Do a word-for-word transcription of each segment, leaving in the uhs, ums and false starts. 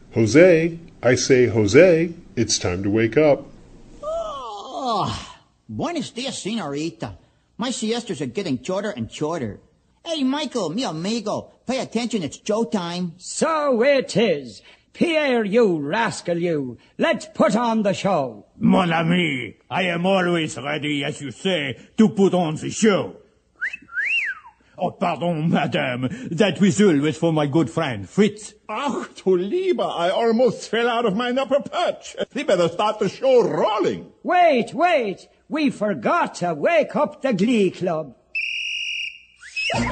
Jose, I say, Jose, it's time to wake up. Oh, buenos dias, senorita. My siestas are getting shorter and shorter. Hey, Michael, mi amigo, pay attention, it's Joe time. So it is. Pierre, you rascal, you. Let's put on the show. Mon ami, I am always ready, as you say, to put on the show. Oh, pardon, madame. That whistle was for my good friend, Fritz. Ach, du Lieber, I almost fell out of my upper perch. We better start the show rolling. Wait, wait. We forgot to wake up the Glee Club. Ole,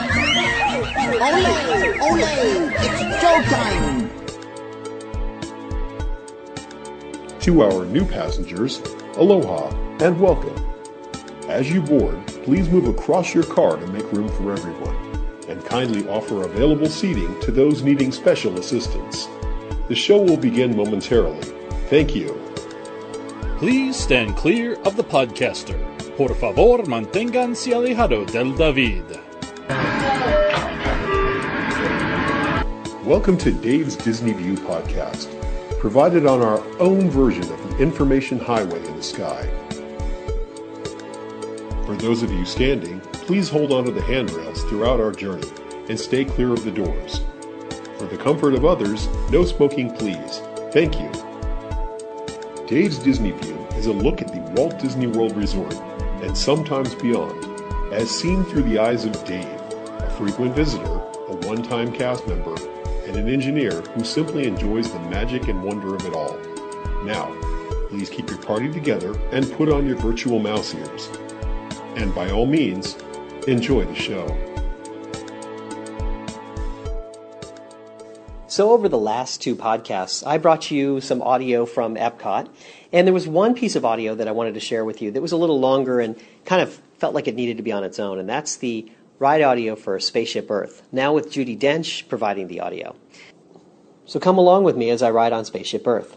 ole, it's Joe time. To our new passengers, aloha and welcome. As you board, please move across your car to make room for everyone, and kindly offer available seating to those needing special assistance. The show will begin momentarily. Thank you. Please stand clear of the podcaster. Por favor, manténganse alejado del David. Welcome to Dave's Disney View podcast, provided on our own version of the information highway in the sky. For those of you standing, please hold onto the handrails throughout our journey and stay clear of the doors. For the comfort of others, no smoking please. Thank you. Dave's Disney View is a look at the Walt Disney World Resort and sometimes beyond, as seen through the eyes of Dave, a frequent visitor, a one-time cast member, and an engineer who simply enjoys the magic and wonder of it all. Now, please keep your party together and put on your virtual mouse ears. And by all means, enjoy the show. So over the last two podcasts, I brought you some audio from Epcot, and there was one piece of audio that I wanted to share with you that was a little longer and kind of felt like it needed to be on its own, and that's the ride audio for Spaceship Earth, now with Judi Dench providing the audio. So come along with me as I ride on Spaceship Earth.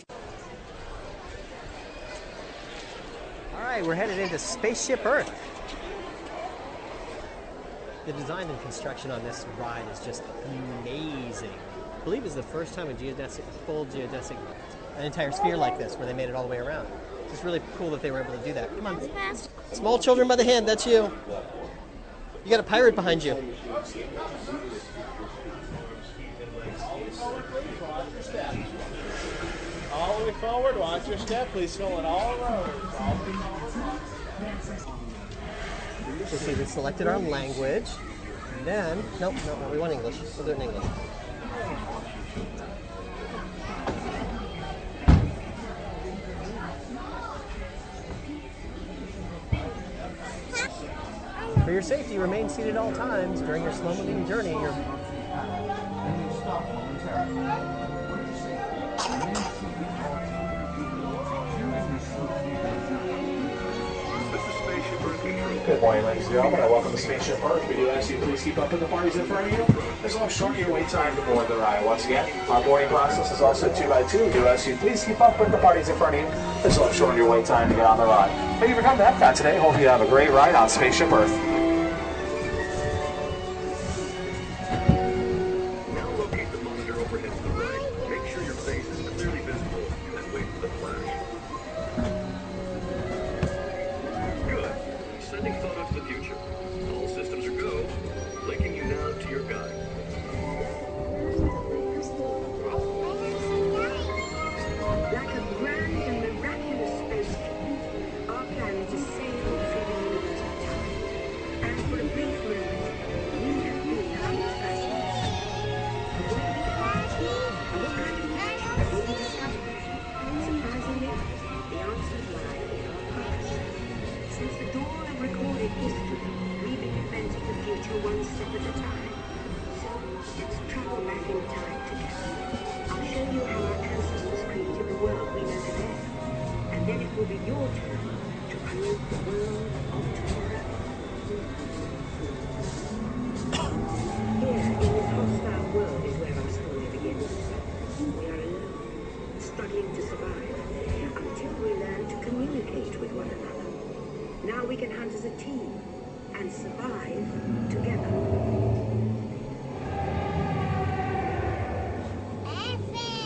All right, we're headed into Spaceship Earth. The design and construction on this ride is just amazing. I believe it's the first time a geodesic, full geodesic, an entire sphere like this, where they made it all the way around. It's just really cool that they were able to do that. Come on. Small children by the hand, that's you. You got a pirate behind you. All the way forward, watch your step, please fill it all around. So see, we selected our language, and then, nope, no, no, we want English. We'll do it in English. For your safety, remain seated at all times during your slow-moving journey. Your Good morning, ladies and gentlemen. I welcome to Spaceship Earth. We do ask you please keep up with the parties in front of you. There's a little shorter your wait time to board the ride. Once again, our boarding process is also two by two. We do ask you please keep up with the parties in front of you. There's a little shorter your wait time to get on the ride. Thank you for coming to Epcot today. Hope you have a great ride on Spaceship Earth. Now locate the monitor overhead to the right. Make sure your face is clearly visible and wait for the flash. Good. Sending photos to the future. All systems are go. Linking you now to your guide. Like a grand and miraculous space trip, our plan is to sail through the universe of time. And for a brief moment, you have been highly fascinated. What kind of magic will you discover? Surprisingly, the answers lie in our past. Since the dawn of recorded history, we've been inventing the future one step at a time. So, let's travel back in time together. I'll show you how our ancestors created the world we know today. And then it will be your turn to create the world of tomorrow. Here, in this hostile world, is where our story begins. We are alone, struggling to survive, until we learn to communicate with one another. Now we can hunt as a team and survive together.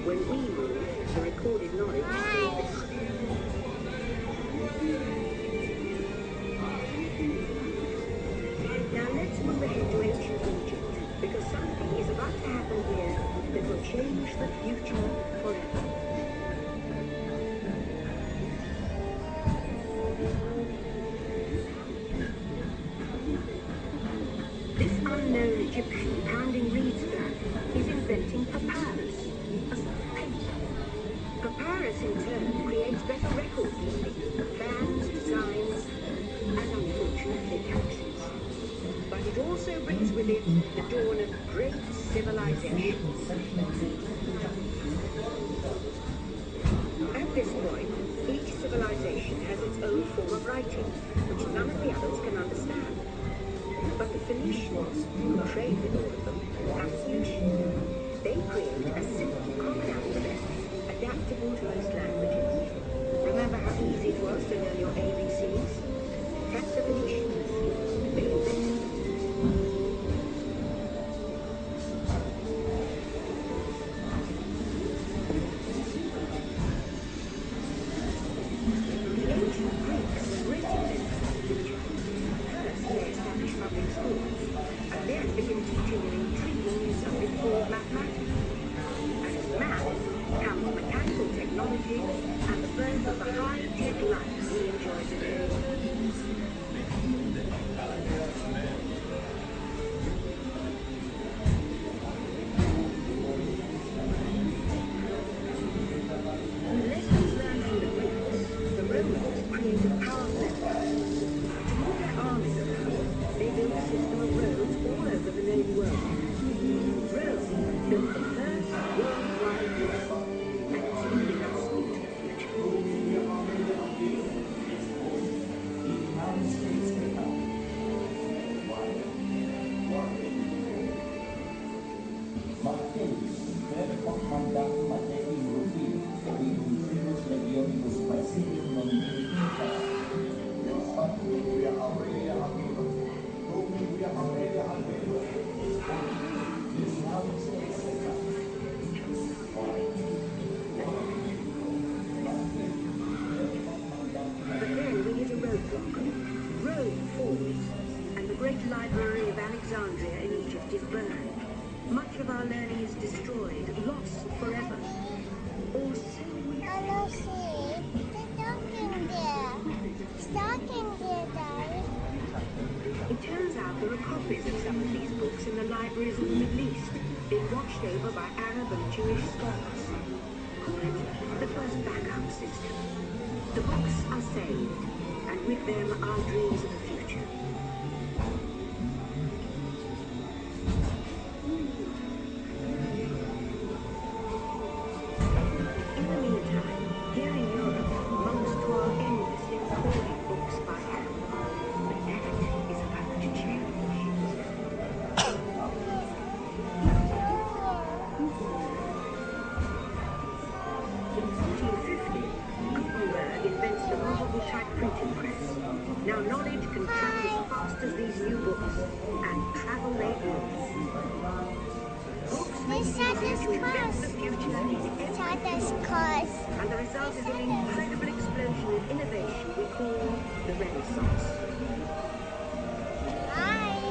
When we move, the recorded knowledge stays behind. Now let's move ahead to ancient Egypt, because something is about to happen here that will change the future forever. This unknown Egyptian pounding reeds flat is inventing papyrus, a sort of paper. Papyrus in turn creates better record keeping of plans, designs, and unfortunately taxes. But it also brings with it the dawn of great civilizations. At this point, each civilization has its own form of writing, which none of the others can understand. But the Phoenicians, who trade with all of them, have a solution. They create a simple common alphabet, adaptable to most languages. Remember how easy it was to learn your A B Cs? That's the Phoenicians. They invented it. The ancient Greeks were great inventors of the future. First, they established public schools, and then began teaching an intriguing new subject called mathematics. And with math comes mechanical technology and the birth of the high-tech life we enjoy today. Lessons learned from the Greeks, the Romans created powerful empires. To move their armies around, they built a system of roads all over the known world. Rome built the first worldwide road, and it's leading us into the future. But then we hit a roadblock. Rome falls, and the great library of Alexandria in Egypt is burned. Much of our learning is destroyed, lost forever. Or so we Hello, see, the stocking there. Stocking there, Daddy. It turns out there are copies of some of these books in the libraries of the Middle East, being watched over by Arab and Jewish scholars. Call it the first backup system. The books are saved, and with them our dreams of the future. In the meantime, here in Europe, monks toil endlessly recording books by hand. But that is about to change. In fourteen fifty, Gutenberg invents the movable type printing press. Now knowledge can travel as fast as these new books, and travel they will. Books may be used to invent the future in Tata's cars. and the result is an incredible explosion of innovation we call the Renaissance. Bye.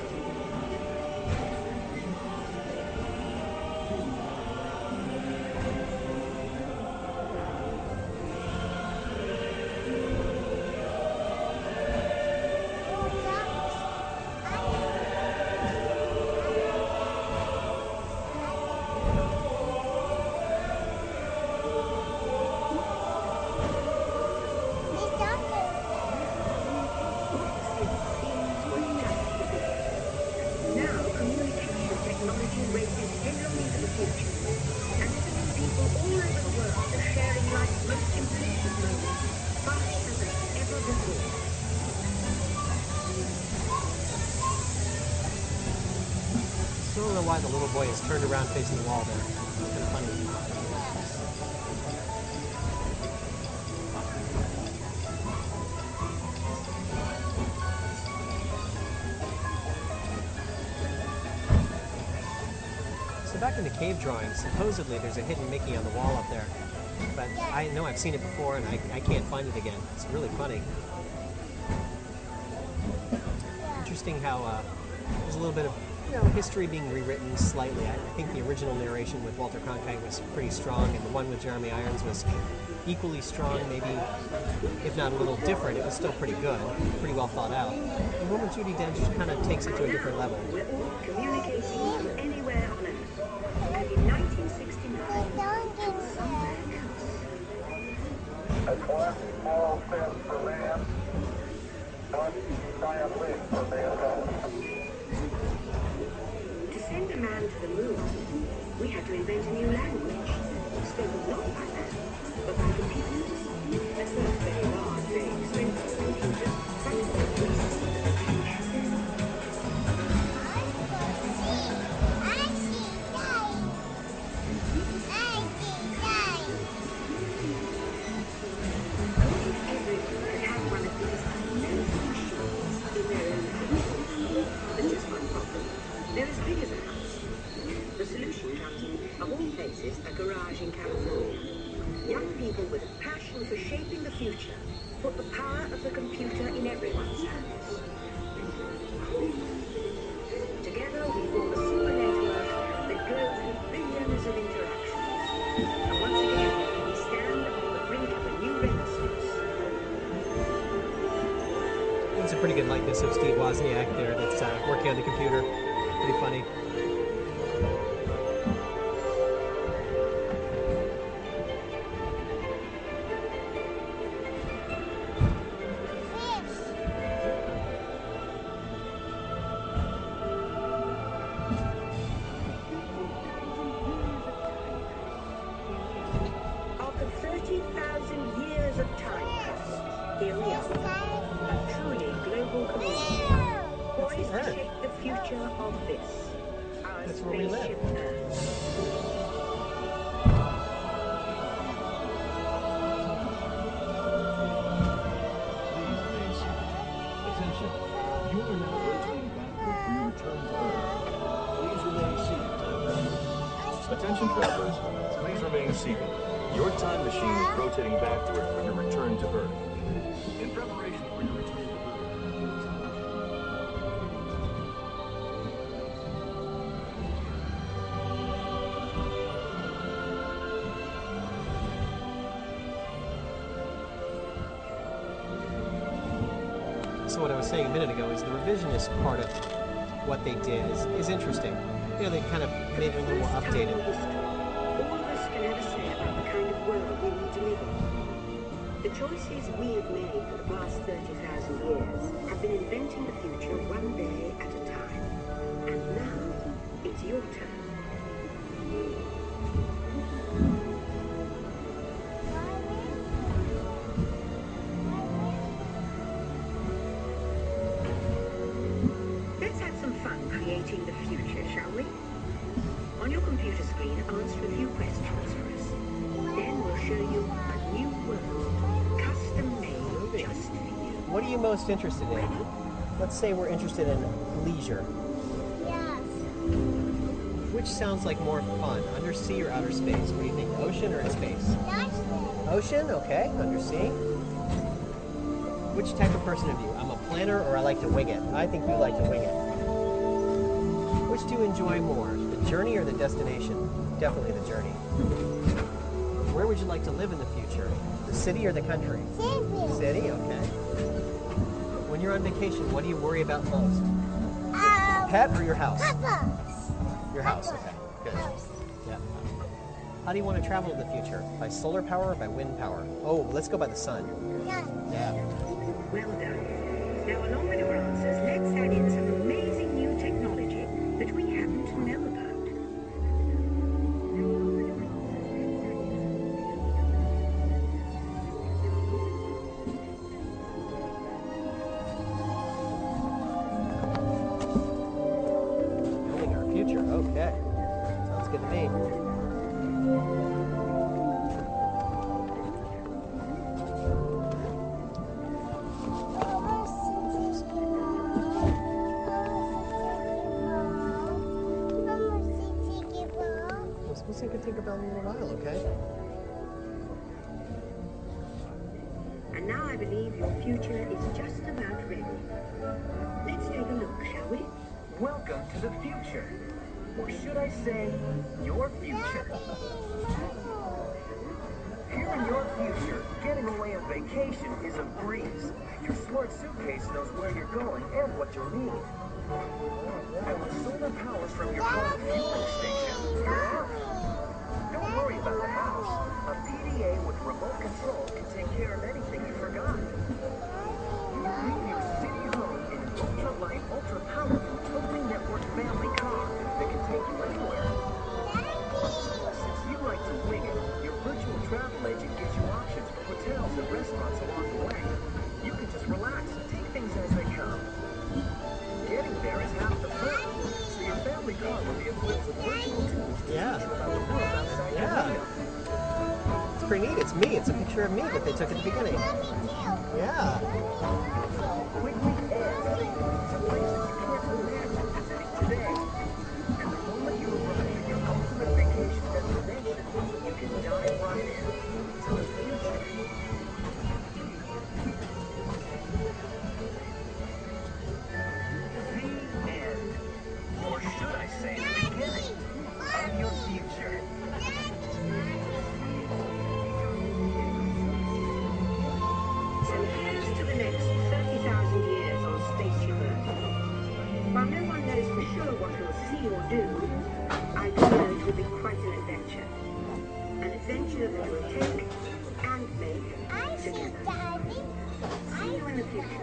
Now communication technology races headlong into the future, and it means people all over the world are sharing life's most important moments faster than ever before. Still don't know why the little boy is turned around facing the wall there. It's kind of funny. So back in the cave drawings, supposedly there's a hidden Mickey on the wall up there. But I know I've seen it before and I, I can't find it again. It's really funny. Interesting how uh, there's a little bit of, you know, history being rewritten slightly. I, I think the original narration with Walter Cronkite was pretty strong, and the one with Jeremy Irons was equally strong, maybe, if not a little different. It was still pretty good, pretty well thought out. The one with Judi Dench just kind of takes it to a different level. We're all communicating from anywhere on Earth. And in nineteen sixty-nine, somewhere else. That's one small step for man, one giant leap for mankind. To send a man to the moon, we had to invent a new language, spoken not by man, but by computers. That's not very large, very expensive computer, practically useless in the future. Everyone could have one of these amazing machines in their own house. But just one problem. They're as big as a house. The solution comes, of all places, a garage in California. Young people with a passion for shaping the future put the power of the computer in everyone's hands. Together we form a super network that grows with billions of interactions. And once again, we stand on the brink of a new renaissance. It's a pretty good likeness of Steve Wozniak there that's uh, working on the computer. Pretty funny. After thirty thousand years of time, here we are, a truly global community, poised to shape the future of this, our That's where we live. spaceship Earth. Attention. You are now rotating backward for your return to Earth. Please remain seated. Attention travelers, please remain seated. Your time machine is rotating backward for your return to Earth. In preparation for your return to So what I was saying a minute ago is the revisionist part of what they did is, is interesting. You know, they kind of made it a little more updated. All of us can ever say about the kind of world we want to live in. The choices we have made for the past thirty thousand years have been inventing the future one day at a time. And now, it's your turn. Let's have some fun creating the future, shall we? On your computer screen, answer a few questions for us. Then we'll show you a new world, custom-made just for you. What are you most interested in? Let's say we're interested in leisure. Yes. Which sounds like more fun, undersea or outer space? What do you think, ocean or in space? Ocean, okay, undersea. Which type of person are you? I'm a planner or I like to wing it? I think you like to wing it. Which do you enjoy more, the journey or the destination? Definitely the journey. Where would you like to live in the future? The city or the country? City. City, okay. When you're on vacation, what do you worry about most? Um, Pet or your house? Papa. Your house, okay, good. Yeah. How do you want to travel in the future? By solar power or by wind power? Oh, let's go by the sun. Yeah. Yeah. Well done. Now, along with your answers, let's add in some amazing new technology that we happen to know about. Building our future, okay. Sounds good to me. Let's take a Tinkerbell in a little while, okay? And now I believe your future is just about ready. Let's take a look, shall we? Welcome to the future. Or should I say, your future. Here in your future, getting away on vacation is a breeze. Your smart suitcase knows where you're going and what you'll need. And with solar power from your home fueling station, you're happy. Don't worry about the house. A P D A with remote control can take care of anything you forgot. Leave your city home in an ultra-light, ultra-powerful, totally networked family car that can take you anywhere. Since you like to wing it, your virtual travel agent gives you options for hotels and restaurants along the way. You can just relax and take things as they come. Getting there is half the fun, so your family car will be equipped with virtual tools to Yeah. teach you about the world outside your Yeah. window. It's pretty neat. It's me. It's a picture of me that they took at the beginning. Yeah. Quickly adds things to places you can't imagine visiting today. And the moment you arrive at your ultimate vacation destination, you can dive right in to the future. The end. Or should I say the beginning of your future. So here's to the next thirty thousand years on Spaceship Earth. While no one knows for sure what we'll see or do, I believe it will be quite an adventure. An adventure that we'll take and make together. See you in the future.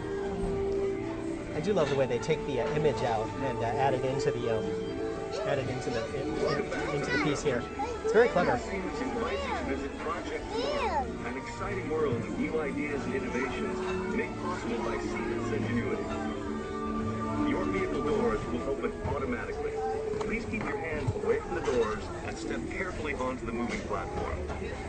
I do love the way they take the uh, image out and uh, add it into the um, add it into the in, into the piece here. It's very clever. Scenes invite you to visit Project Spark, an exciting world of new ideas and innovations made possible by Siemens Ingenuity. Your vehicle doors will open automatically. Please keep your hands away from the doors and step carefully onto the moving platform.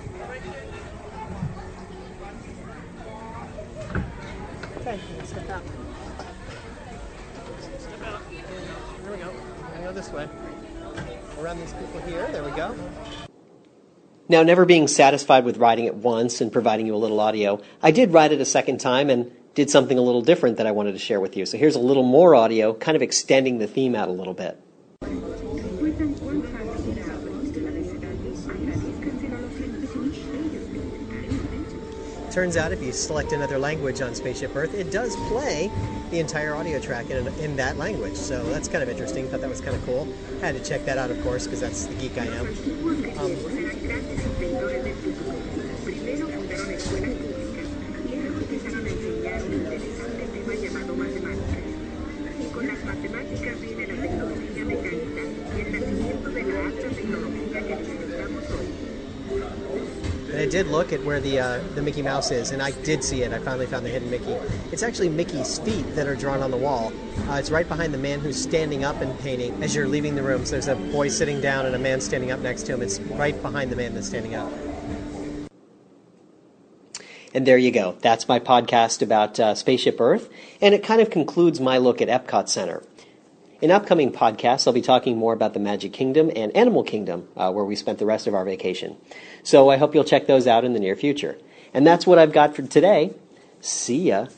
Okay, let's step out. Step out. There we go. We're gonna go this way. Around these people here. There we go. Now, never being satisfied with writing it once and providing you a little audio, I did write it a second time and did something a little different that I wanted to share with you. So here's a little more audio, kind of extending the theme out a little bit. Turns out if you select another language on Spaceship Earth, it does play the entire audio track in, in that language. So that's kind of interesting. Thought that was kind of cool. Had to check that out, of course, because that's the geek I am. Um, And I did look at where the uh, the Mickey Mouse is, and I did see it. I finally found the hidden Mickey. It's actually Mickey's feet that are drawn on the wall. Uh, it's right behind the man who's standing up and painting as you're leaving the room. So there's a boy sitting down and a man standing up next to him. It's right behind the man that's standing up. And there you go. That's my podcast about uh, Spaceship Earth, and it kind of concludes my look at Epcot Center. In upcoming podcasts, I'll be talking more about the Magic Kingdom and Animal Kingdom, uh, where we spent the rest of our vacation. So I hope you'll check those out in the near future. And that's what I've got for today. See ya.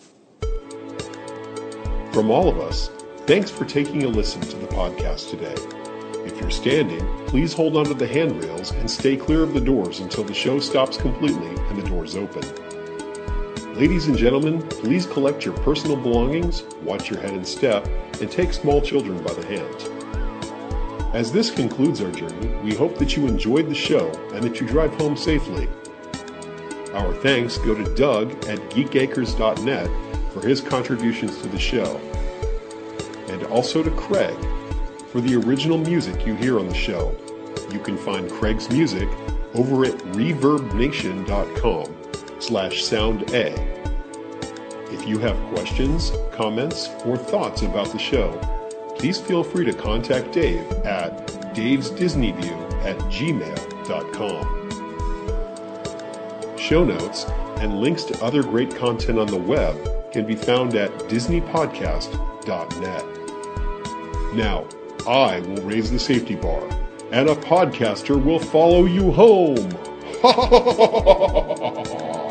From all of us, thanks for taking a listen to the podcast today. If you're standing, please hold onto the handrails and stay clear of the doors until the show stops completely and the doors open. Ladies and gentlemen, please collect your personal belongings, watch your head and step, and take small children by the hand. As this concludes our journey, we hope that you enjoyed the show and that you drive home safely. Our thanks go to Doug at geek acres dot net for his contributions to the show, and also to Craig for the original music you hear on the show. You can find Craig's music over at reverb nation dot com slash sound A. If you have questions, comments, or thoughts about the show, please feel free to contact Dave at daves disney view at gmail dot com. Show notes and links to other great content on the web can be found at disney podcast dot net. Now, I will raise the safety bar, and a podcaster will follow you home.